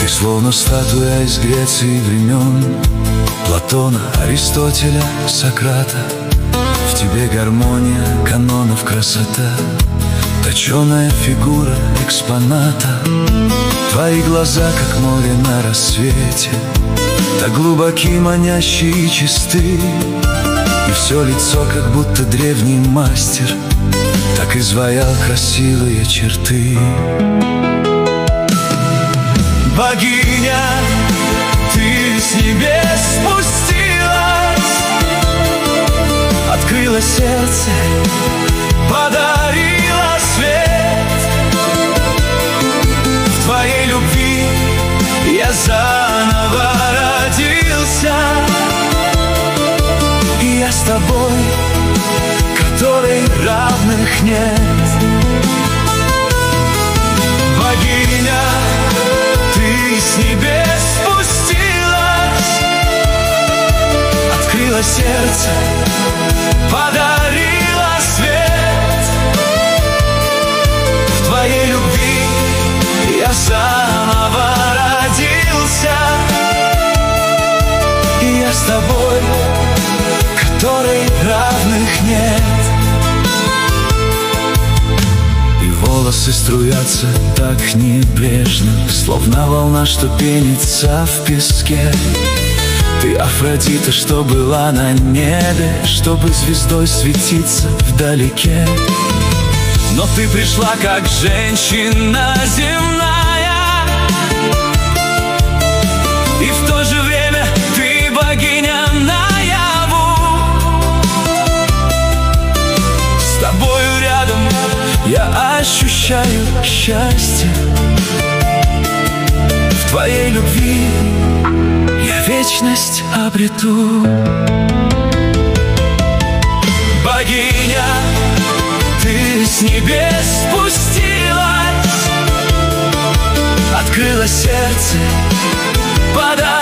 словно статуя из Греции времен, Платона, Аристотеля, Сократа. В тебе гармония канонов, красота, точеная фигура экспоната. Твои глаза, как море на рассвете, так глубоки, манящие и чисты. И все лицо, как будто древний мастер так изваял красивые черты. Богиня, ты с небес спустилась, открыла сердце, подарила свет. В твоей любви я заново родился, и я с тобой, которой равных нет. Богиня, ты с небес спустилась, открыла сердце, подарила свет. В твоей любви я заново родился, и я с тобой, которой равных нет. И волосы струятся так небрежно, словно волна, что пенится в песке. Ты Афродита, что была на небе, чтобы звездой светиться вдалеке. Но ты пришла, как женщина земная, и в то же время ты богиня наяву. С тобою рядом я ощущаю счастье. В твоей любви я вечность обрету. Богиня, ты с небес спустилась, открыла сердце, подарила